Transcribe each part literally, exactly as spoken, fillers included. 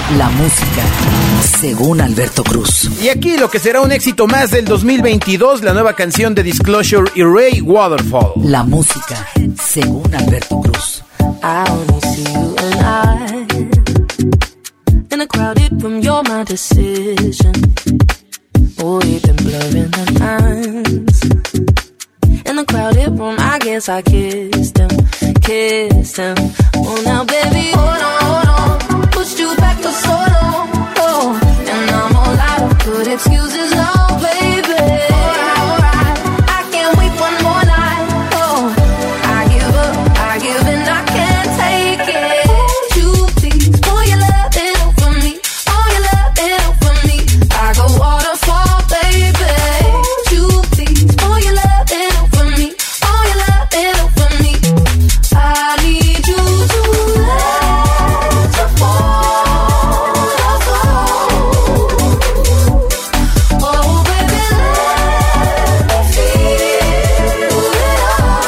La música, según Alberto Cruz. Y aquí lo que será un éxito más del dos mil veintidós, la nueva canción de Disclosure y Ray, Waterfall. La música, según Alberto Cruz. I only see you and I in a crowded room, you're my decision. Oh, we've been blurring the lines. In the crowded room, I guess I kissed him, kissed him. Oh, now baby, hold on, hold on. Pushed you back for so long, oh. And I'm all out of good excuses now, baby. Alright, alright, I can't wait one more night, oh. I give up, I give in, I can't take it. Won't you please pour your love in over me, pour your love in over me. I go waterfall, baby. Won't you please pour your love in over me, pour your love in over me. I need you to let your waterfall. Oh baby, let me feel it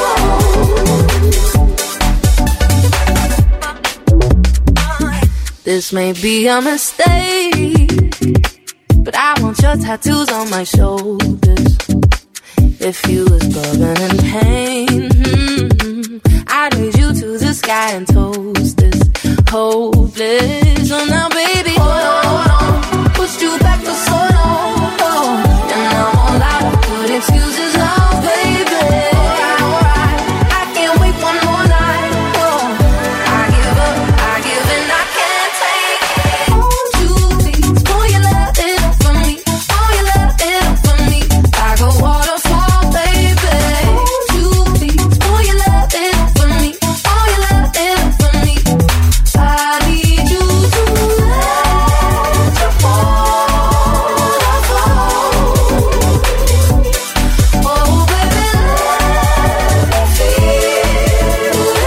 all. This may be a mistake, but I want your tattoos on my shoulders. If you was bugging in pain, mm-hmm, I'd raise you to the sky and toast this hopeless. So now baby, hold on, hold on. Pushed you back for so long, oh. And I'm all out of good excuses now, baby. Alright, alright, I can't wait one more night, oh. I give up, I give in, I can't take it. Won't you please pour your love in over me, pour your love in over me. I go waterfall, baby. Won't you please pour your love in over me, pour your love in over me. I need you to let your waterfall. Oh baby, let me feel it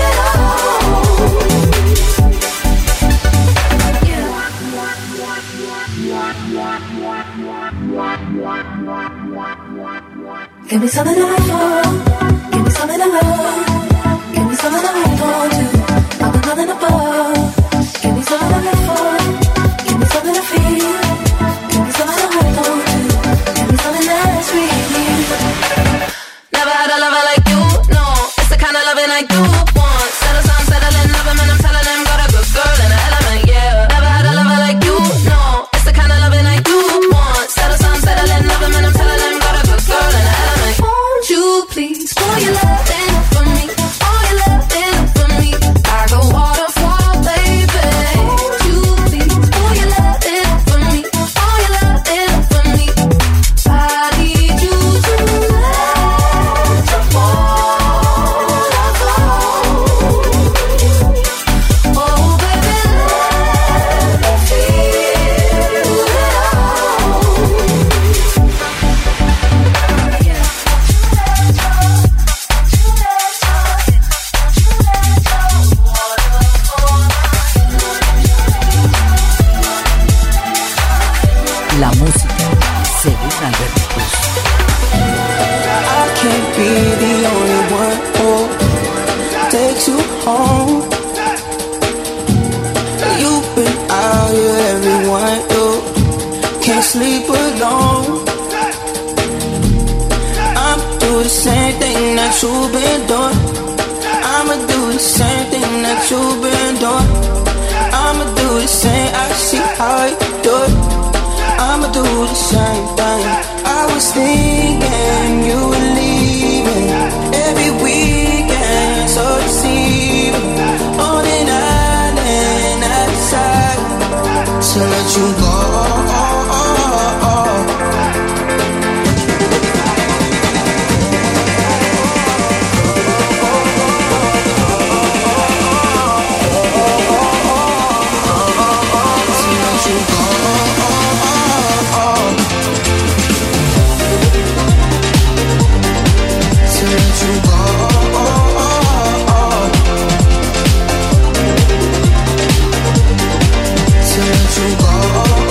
all. Give me something to live for, give me something to love, give me something to hold on to, nothing, nothing above. Give me something to live for, give me something to feel, give me something to hold on to, give me something that's real. Never had a lover like you, no, it's the kind of loving I do want. Settle some, settling, loving, and I'm telling them, got a good girl in the element, yeah. Never had a lover like you, no, it's the kind of loving I do want. Settle some, settling, loving, and I'm telling them, got a good girl in the element. Won't you please pour your love in for me, pour your love in for me. I go waterfall, baby. Won't you please pour your love in for me, pour your love in for me. I need you to let your waterfall. Oh baby, let me feel it La música, según Alberto Cruz. I can't be the only one who takes you home. You've been out here, everyone, you can't sleep alone. I'm do the same thing that you've been doing. I'ma do the same thing that you've been doing. I'ma do the same, I see how you do it. I'ma do the same thing. I was thinking you were leaving every weekend, so deceiving. On an island outside to let you go. To let you go.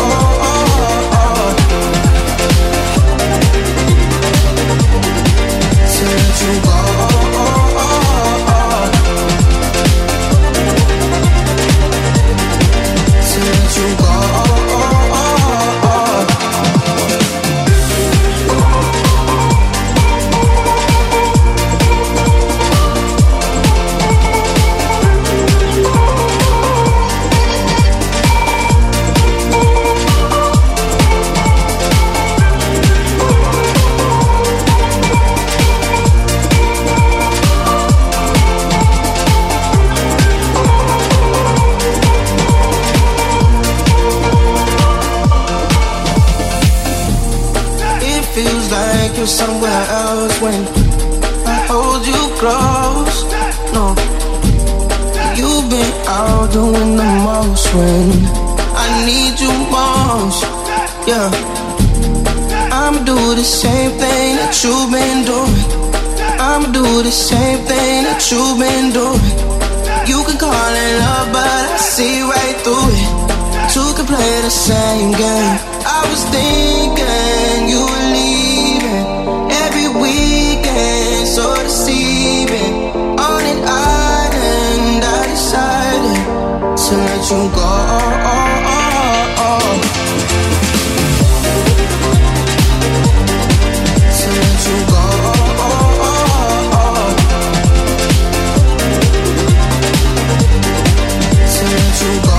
like you're somewhere else when I hold you close. No, you've been out doing the most when I need you most. Yeah, I'ma do the same thing that you've been doing. I'ma do the same thing that you've been doing. You can call it love, but I see right through it. Two can play the same game. I was thinking you were leaving every weekend, so deceiving. On an island, I decided to let you go. To let you go. To let you go.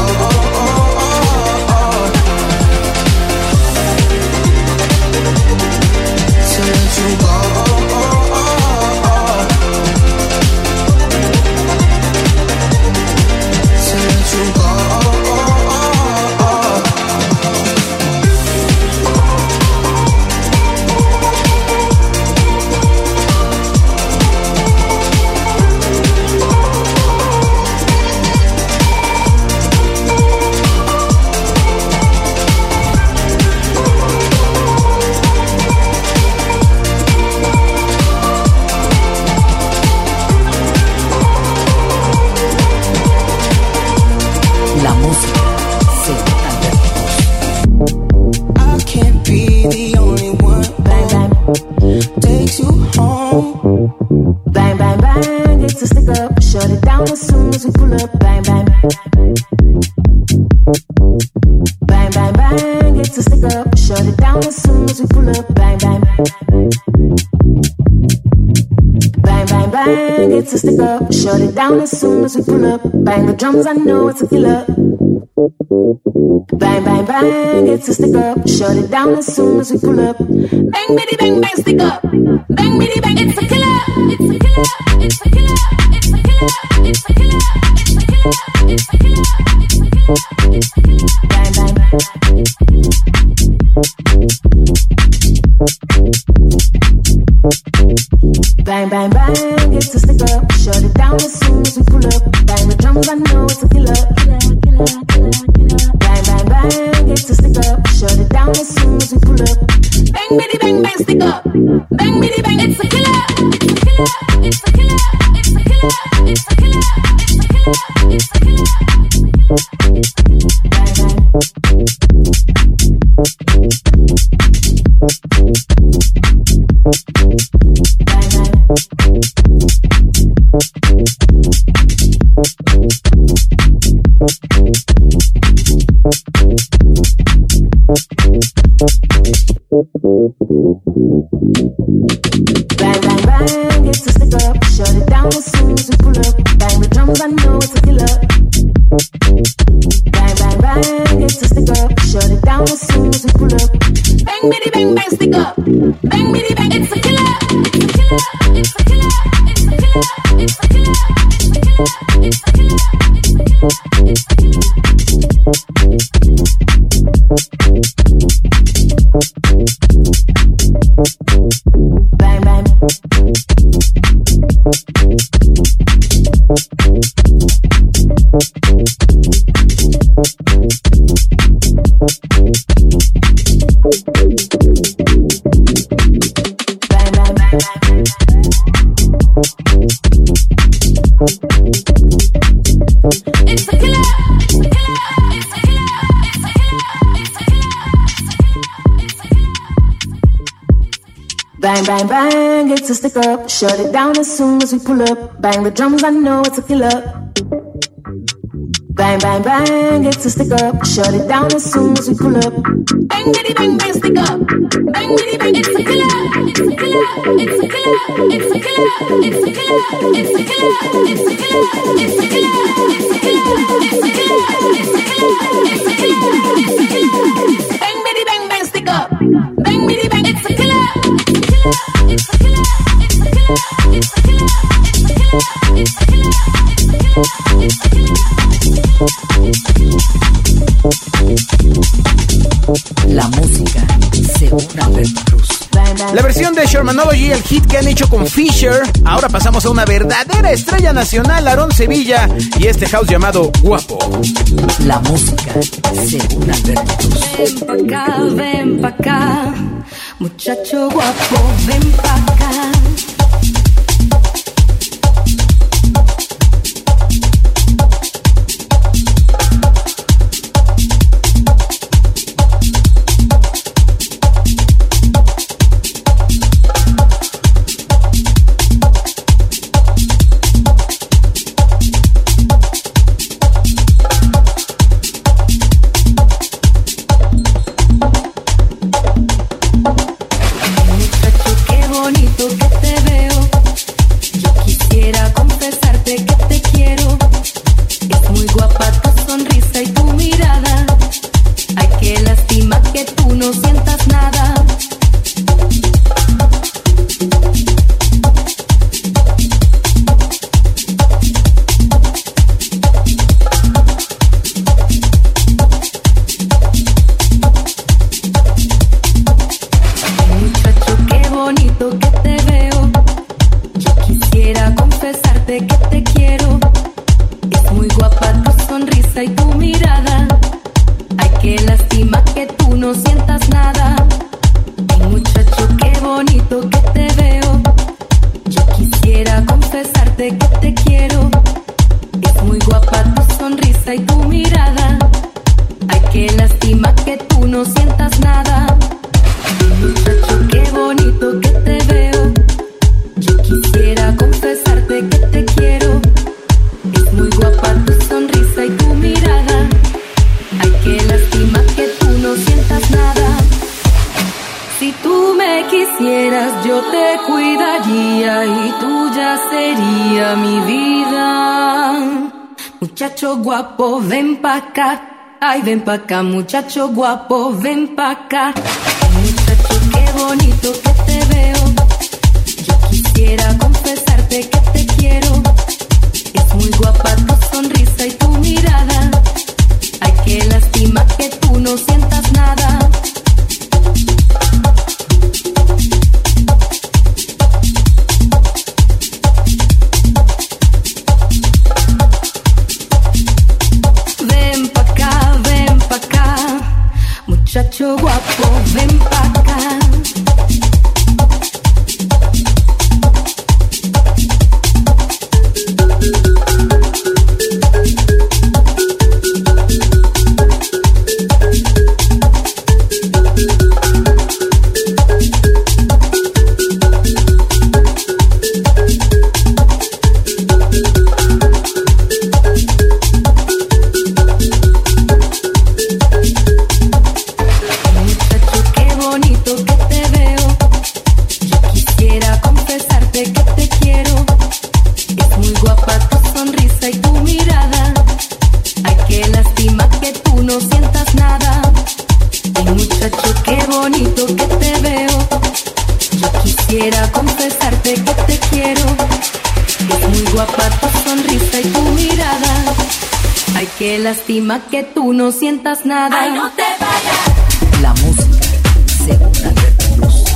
Shut it down as soon as we pull up. Bang the drums, I know it's a killer. Bang, bang, bang, it's a stick up. Shut it down as soon as we pull up. Bang, bitty, bang, bang, stick up. Bang, bitty, bang, it's a killer. It's a killer. It's a killer. It's a killer. It's a killer. It's a killer. It's a killer. Bang, bang, bang. Bang, bang, bang, it's a stick up. Shut it down as soon as we pull up. Bang the drums, I know it's a killer. Killer, killer, killer, killer. Bang, bang, bang, it's a stick up. Shut it down as soon as we pull up. Bang, bitty, bang, bang, stick up. Bang, bitty, bang, it's a killer. It's a killer. It's a killer. It's a killer. It's a killer. It's a killer. Bang, bang. Bang, bang, bang, it's a stick up. Shut it down as soon as we pull up. Bang the drums, I know it's a killer. Bang, bang, bang, it's a stick up. Shut it down as soon as we pull up. Bang, bitty, bang, bang, stick up. Bang, bitty, bang, it's a killer. It's a killer. It's a killer. It's a killer. It's a killer. It's a killer. Bang, bang. It's a killer. Bang, bang, bang, it's a stick up. Shut it down as soon as we pull up. Bang the drums, I know it's a killer. Bang, bang, bang, it's a stick up. Shut it down as soon as we pull up. Bang, bitty, bang, bang, stick up. Bang, bitty, bang, it's a killer. It's a killer. It's a killer. It's a killer. It's a killer. It's a killer. It's a killer. It's a killer. It's a killer. It's a killer. It's a killer. It's a killer. It's a killer. Bang, bitty, bang, bang, stick up. Bang, bitty, bang, it's a killer. It's a killer. It's a killer. It's a killer. It's a killer. It's a killer. La música según Alberto Cruz. Bang, bang, La versión de Shermanology, el hit que han hecho con Fisher. Ahora pasamos a una verdadera estrella nacional, Aarón Sevilla, y este house llamado Guapo. La música según Alberto Cruz. Ven pa' acá, ven pa' acá, muchacho guapo, ven pa' acá. Guapo, ven pa' acá, ay ven pa' acá, muchacho guapo, ven pa' acá. Muchacho, qué bonito que te veo, yo quisiera confesarte que te quiero. Es muy guapa tu sonrisa y tu mirada, ay qué lástima que tú no sientas nada. Muchacho guapo, ven pa' acá. Qué lástima que tú no sientas nada. Ay, no te vayas. La música según Alberto Cruz.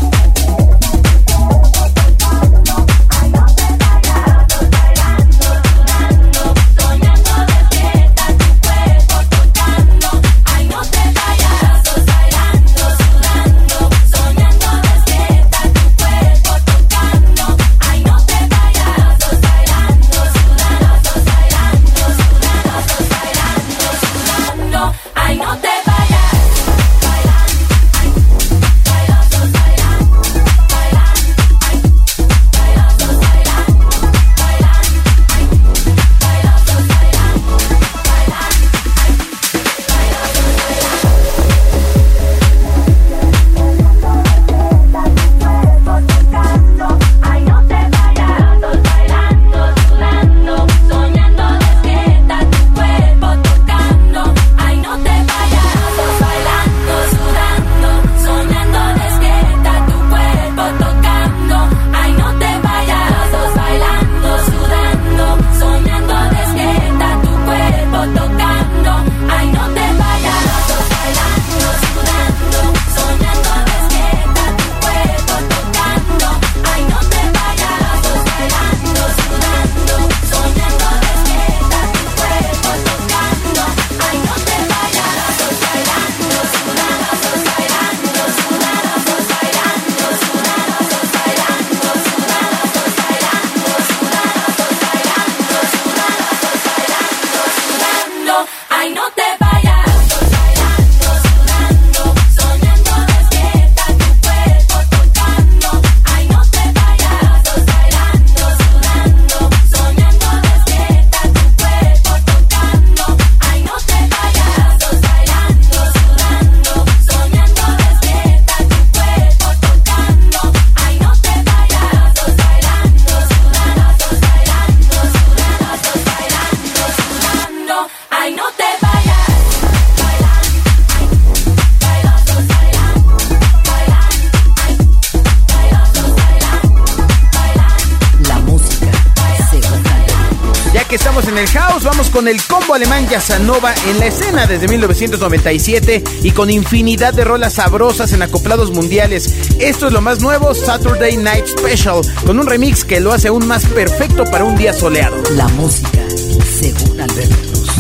Ay, no te vayas. en el house, vamos con el combo alemán Casanova en la escena desde mil novecientos noventa y siete y con infinidad de rolas sabrosas en acoplados mundiales. Esto es lo más nuevo, Saturday Night Special, con un remix que lo hace aún más perfecto para un día soleado. La música según Alberto Cruz.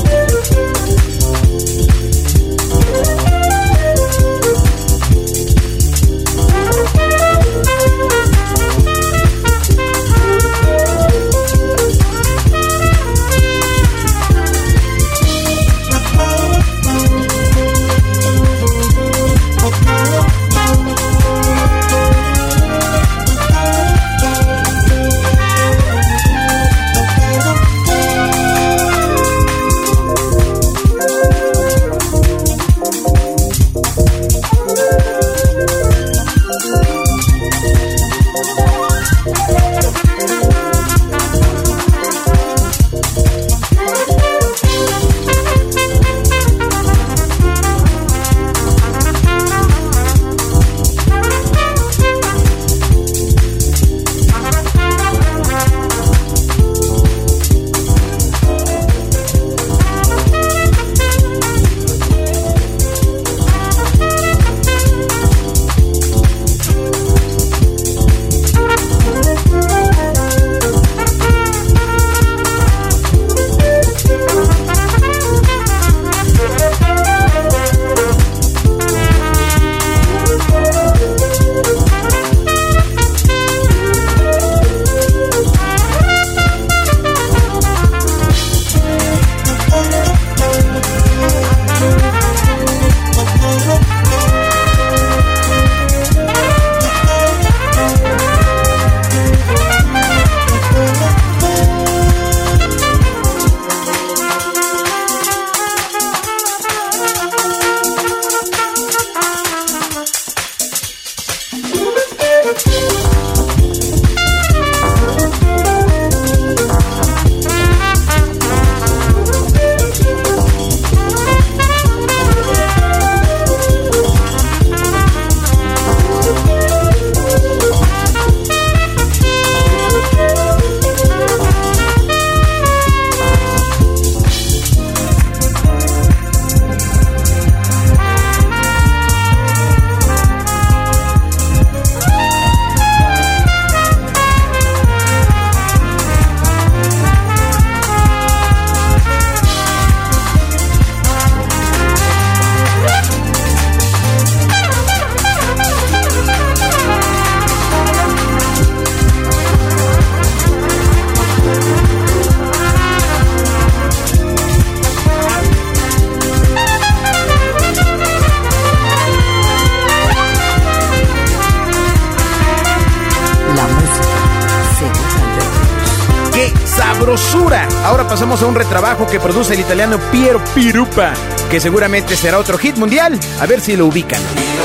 sabrosura. Ahora pasamos a un retrabajo que produce el italiano Piero Pirupa, que seguramente será otro hit mundial. A ver si lo ubican.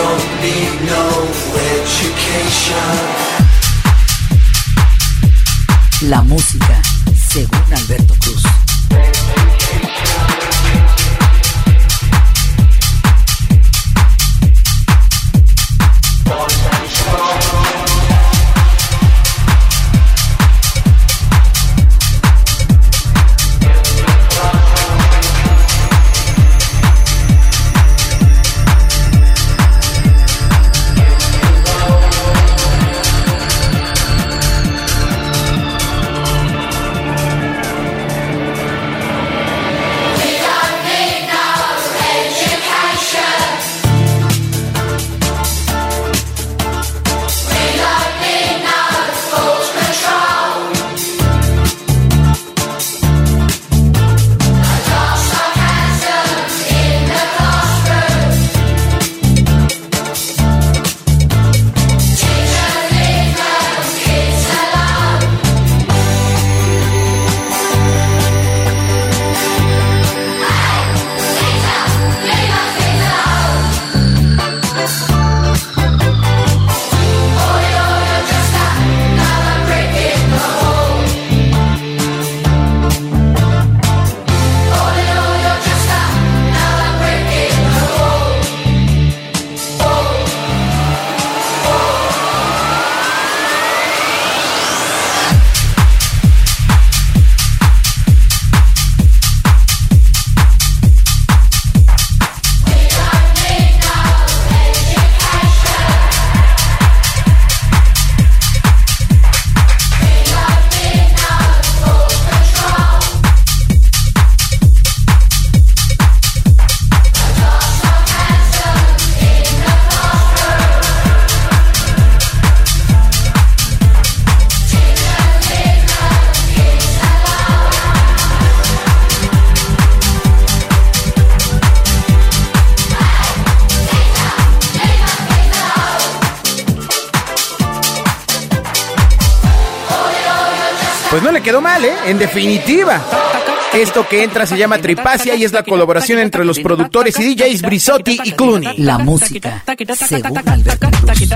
La música según Alberto Cruz. Pues no le quedó mal, ¿eh? En definitiva. Esto que entra se llama Tripacia y es la colaboración entre los productores y D Js Brizotti y Clooney. La música, según Alberto Cruz.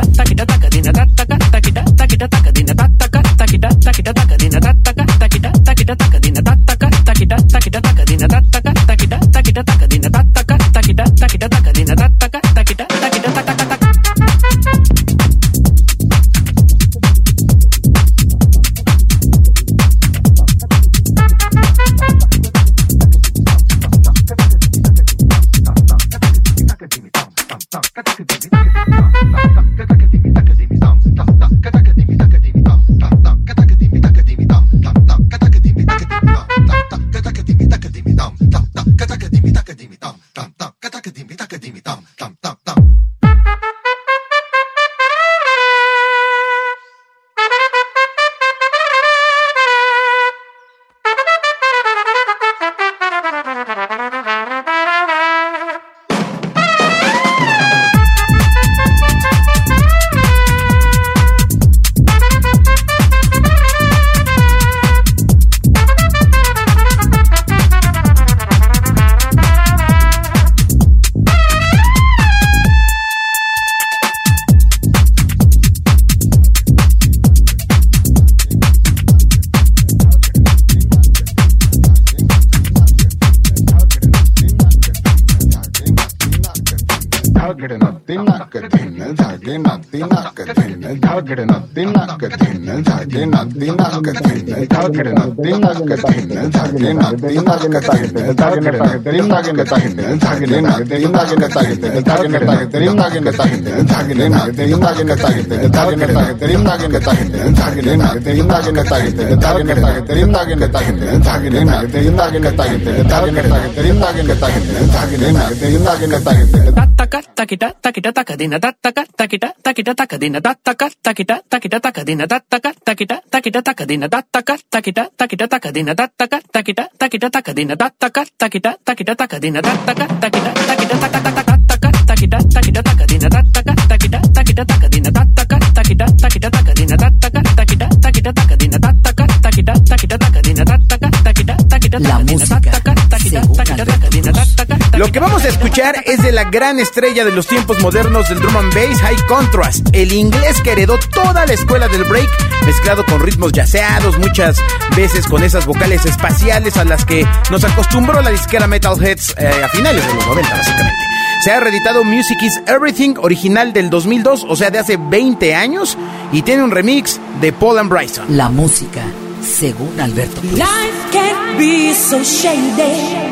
La música, según Alberto Cruz. Lo que vamos a escuchar es de la gran estrella de los tiempos modernos del drum and bass, High Contrast, el inglés que heredó toda la escuela del break, mezclado con ritmos jazzeados, muchas veces con esas vocales espaciales a las que nos acostumbró la disquera Metalheads eh, a finales de los noventa, básicamente. Se ha reeditado Music is Everything, original del dos mil dos, o sea, de hace veinte años, y tiene un remix de Paul and Bryson. La música, según Alberto Cruz. Life can be so shady.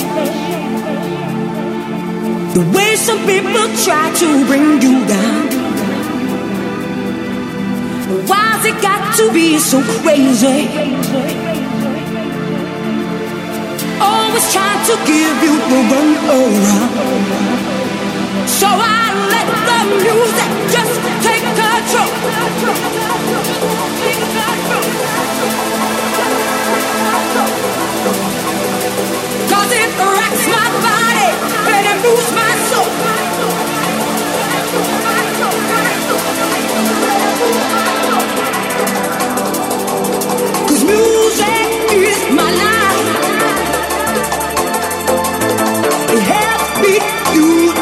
The way some people try to bring you down. Why's it got to be so crazy? Always trying to give you the runaround. So I let the music just take control. Take control. Cause it rocks my body and it moves my soul. Cause music is my life. It helps me through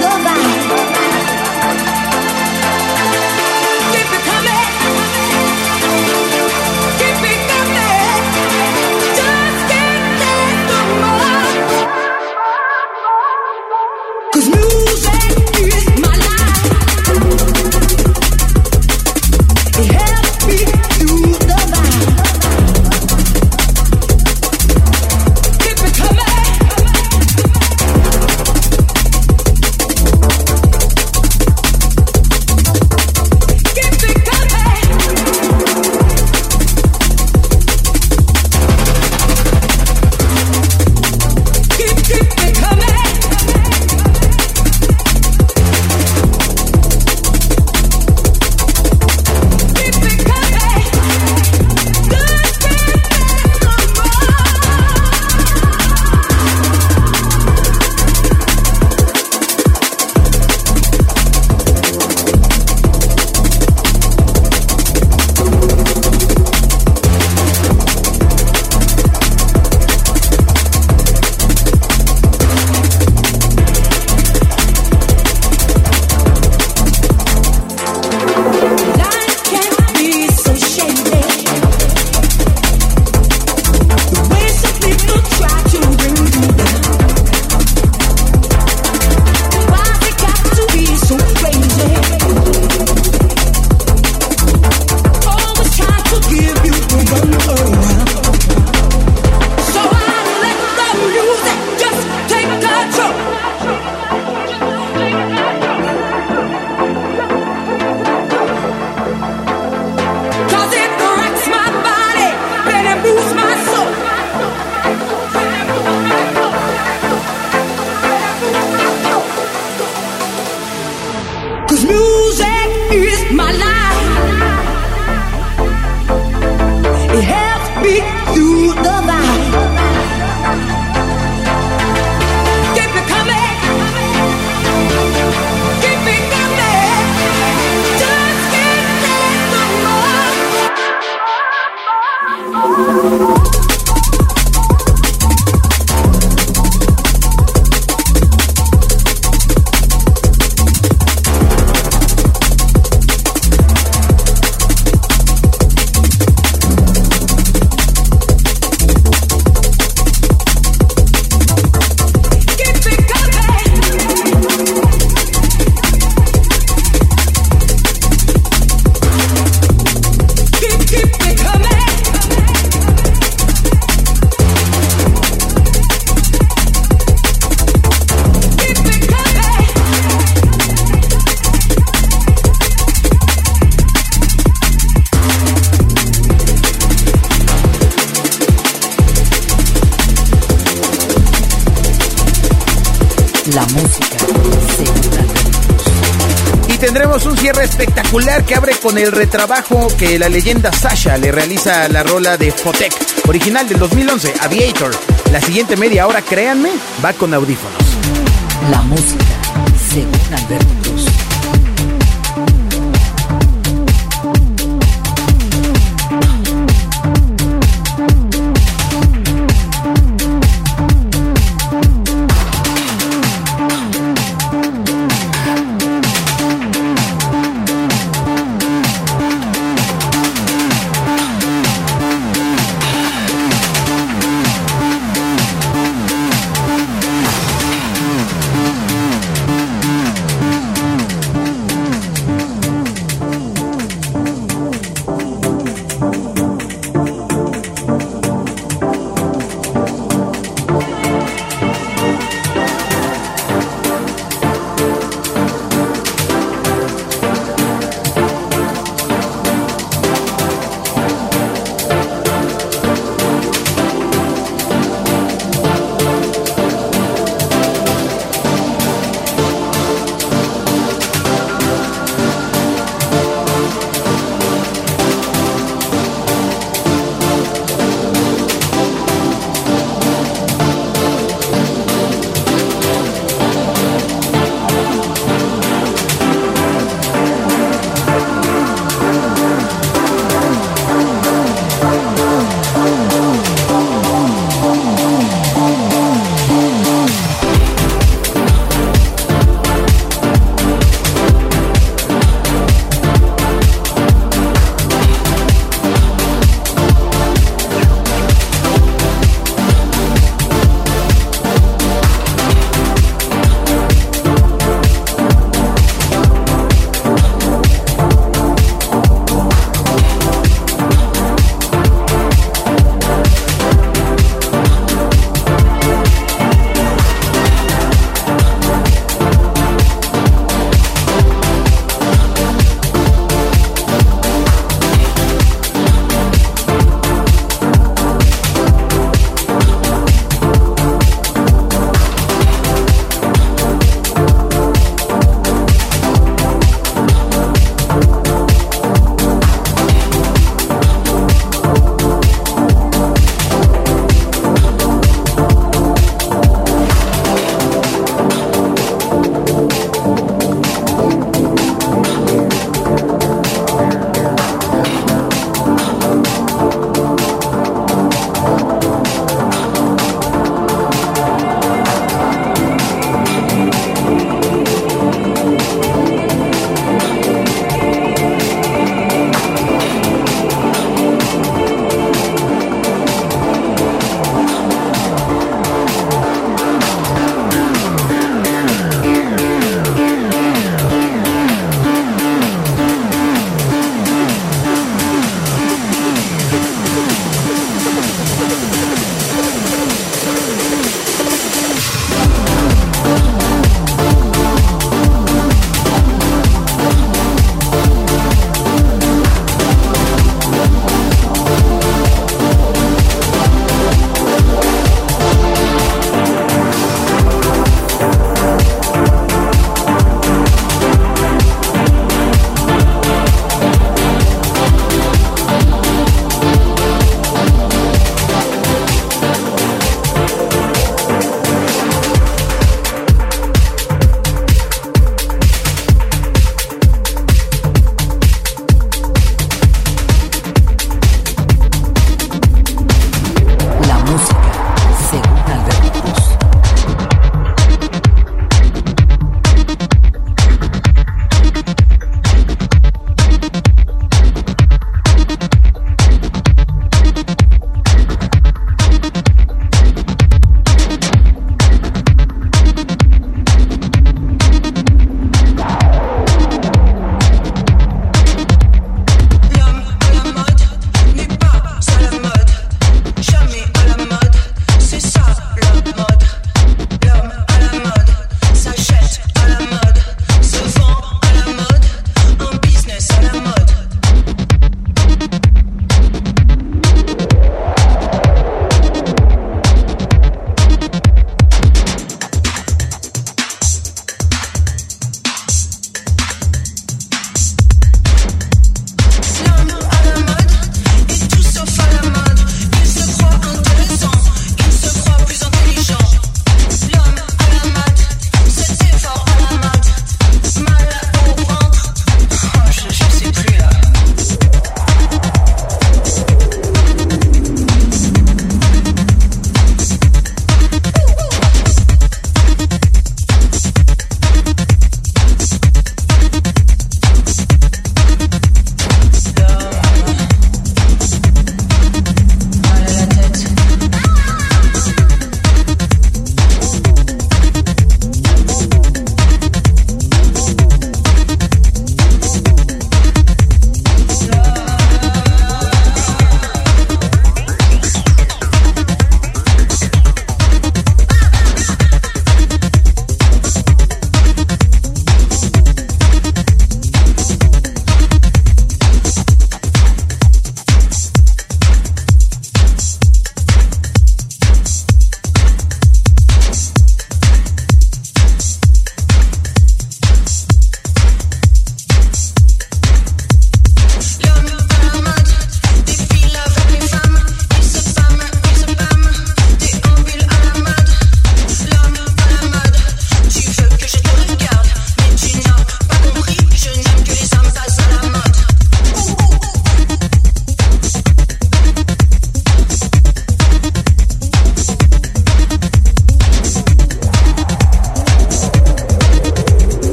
'cause music is my life. It helps me through the night. Keep me coming, keep me coming. Just can't take no more. La música segura. Y tendremos un cierre espectacular que abre con el retrabajo que la leyenda Sasha le realiza a la rola de Fotek, original del dos mil once, Aviator. La siguiente media hora, créanme, va con audífonos. La música según Alberto Cruz.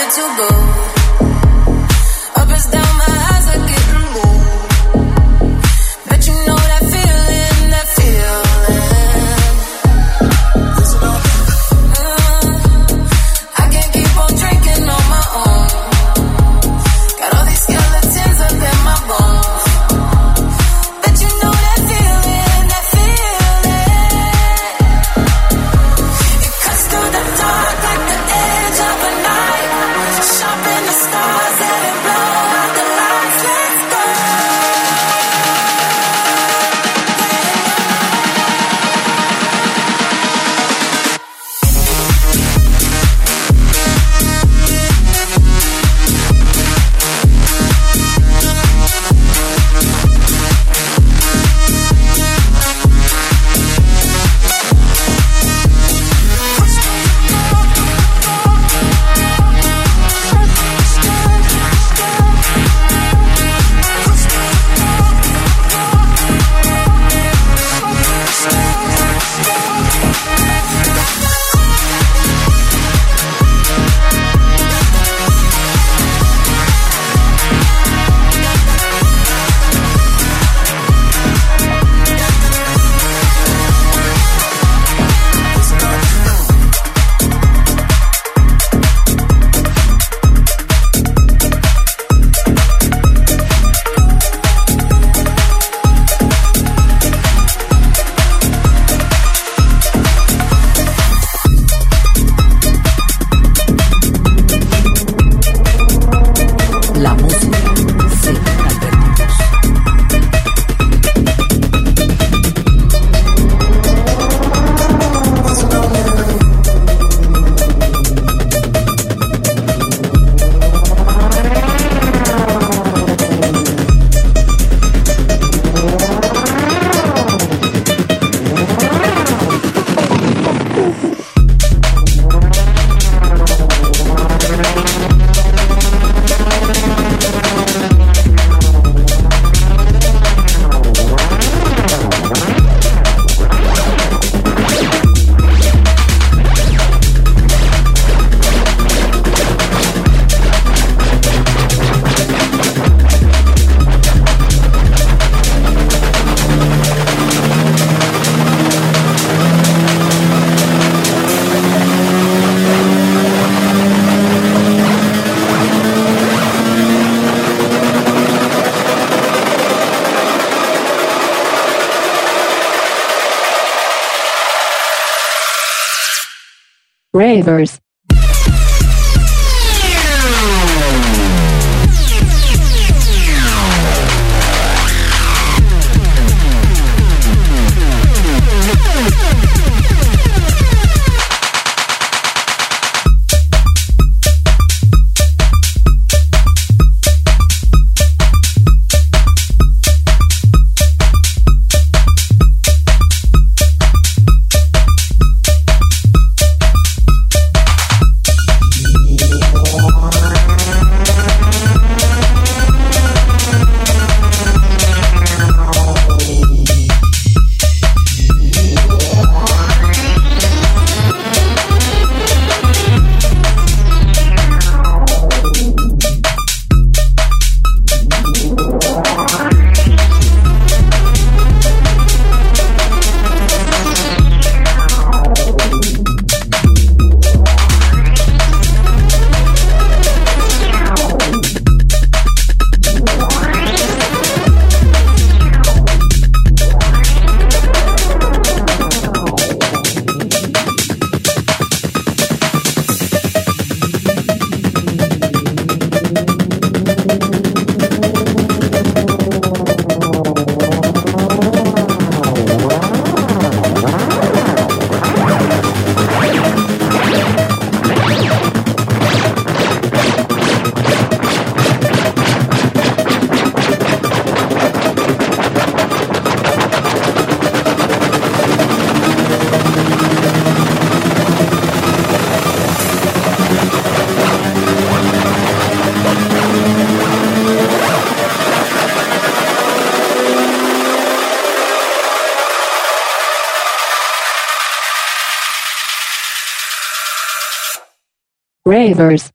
to go. Up is down, my eyes are getting low. Bet you know that feeling, that feeling. uh, I can't keep on drinking on my own. Got all these skeletons up in my bones. Bet you know that feeling, that feeling. It cuts through the dark like the edge of a knife. Sharpen the stars, let it blow out the lights. Let's go. La música según Alberto Cruz. Ravers. Ravers.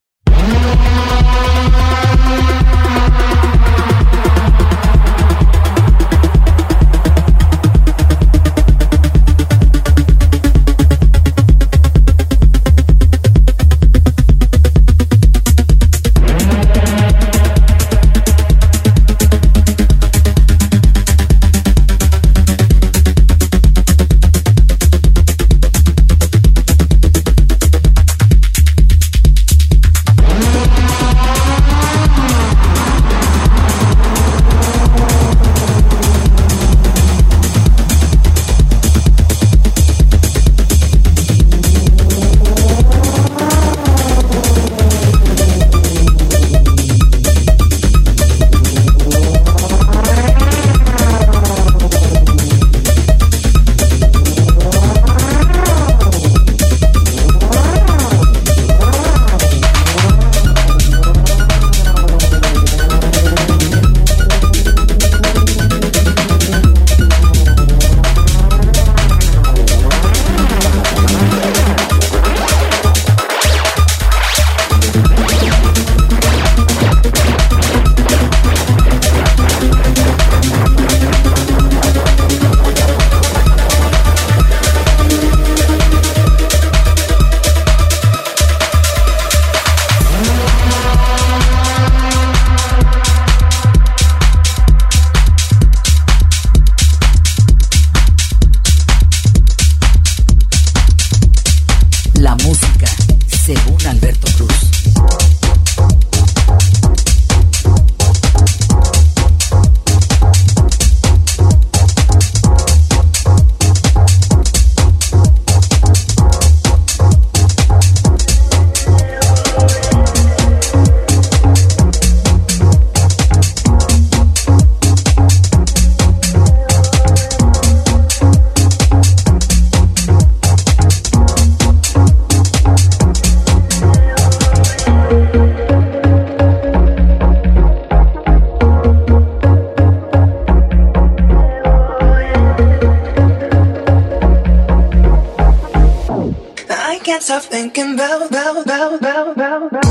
can't stop thinking about, about, about, about, about, about.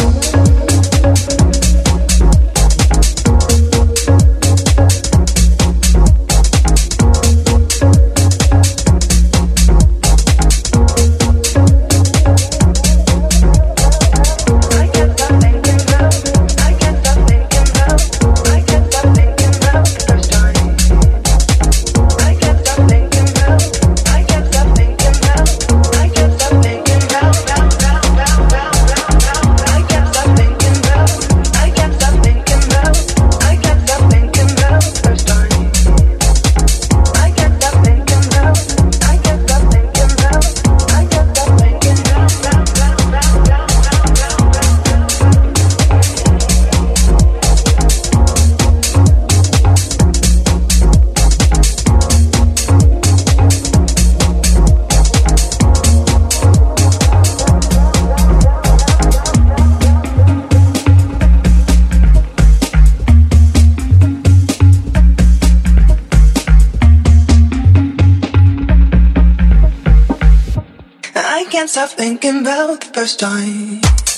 I can't stop thinking about the first time.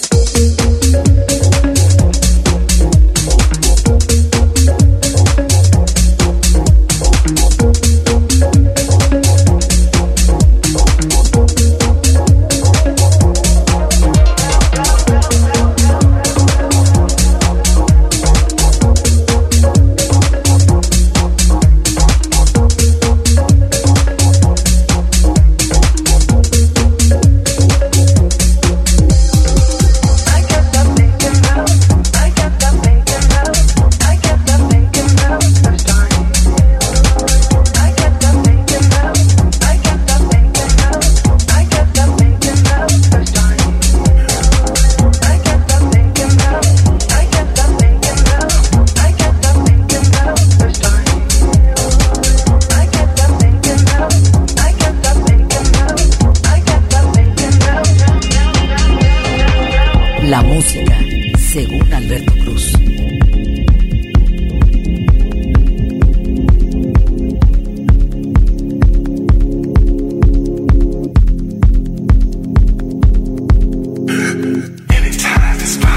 La música, según Alberto Cruz. Anytime it's fine.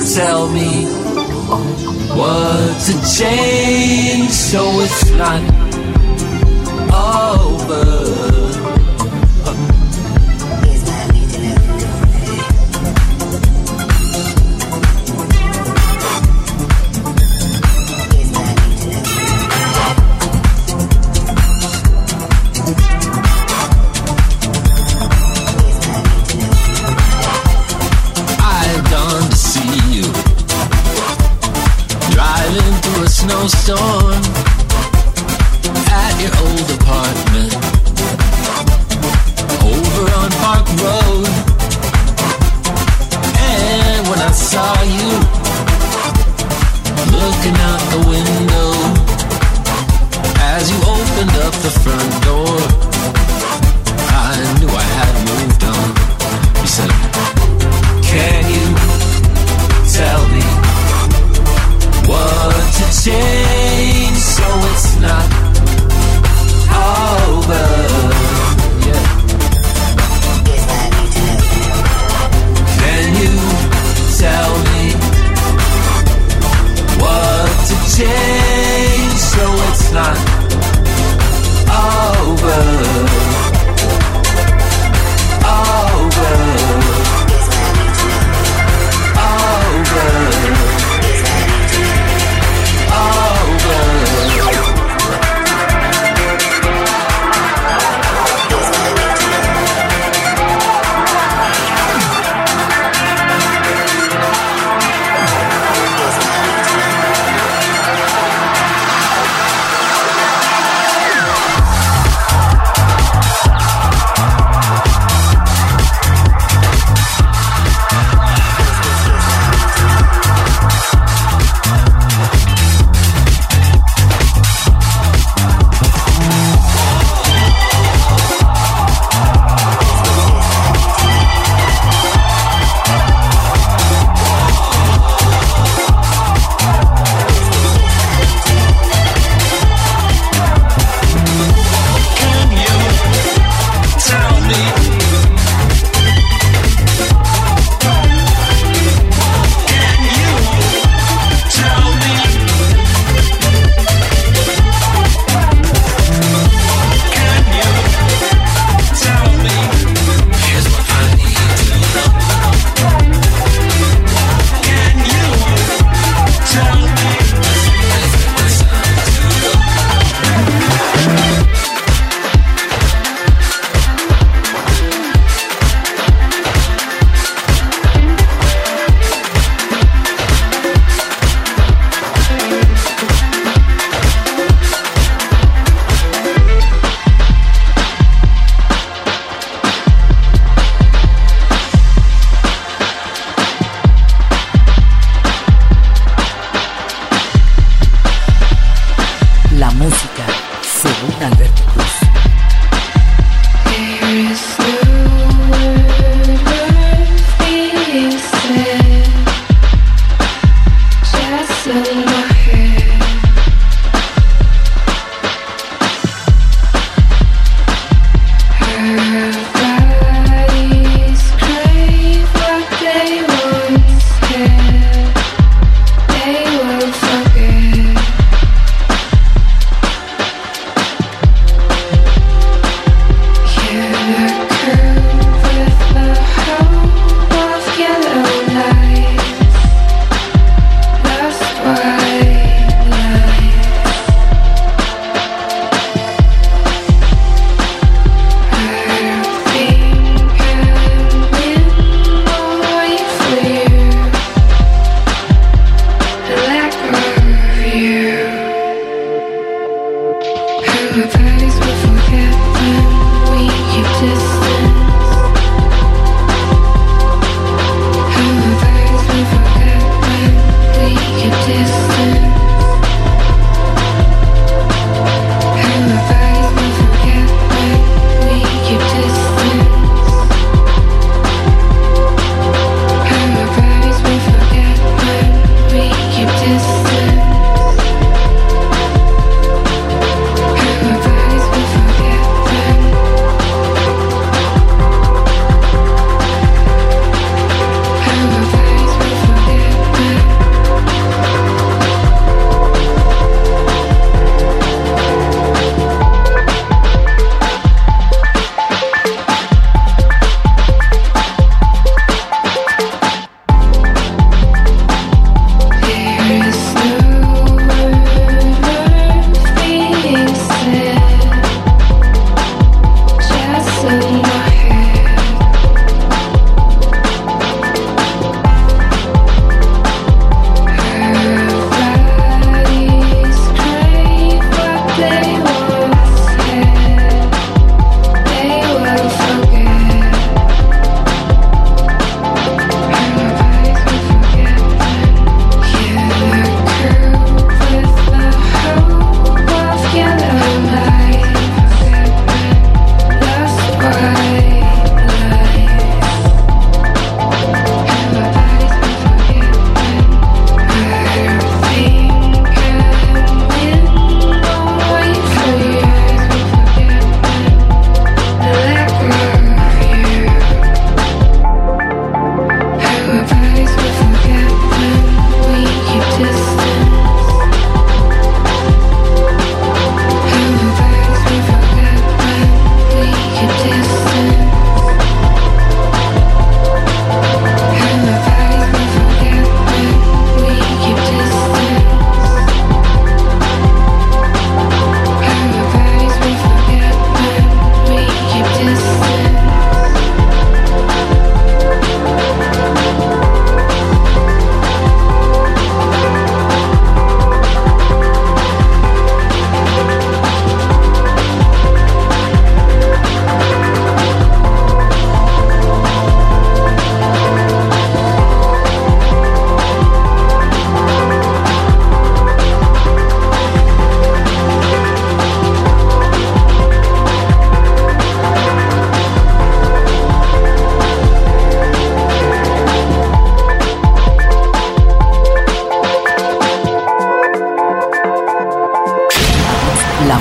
tell me what to change so it's not over. Snowstorm at your old apartment over on Park Road. And when I saw you looking out the window as you opened up the front door, I knew I had moved on. You said, can you tell me what to change so it's not over? Yeah. Can you tell me what to change so it's not over? Over.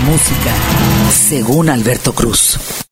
música según Alberto Cruz.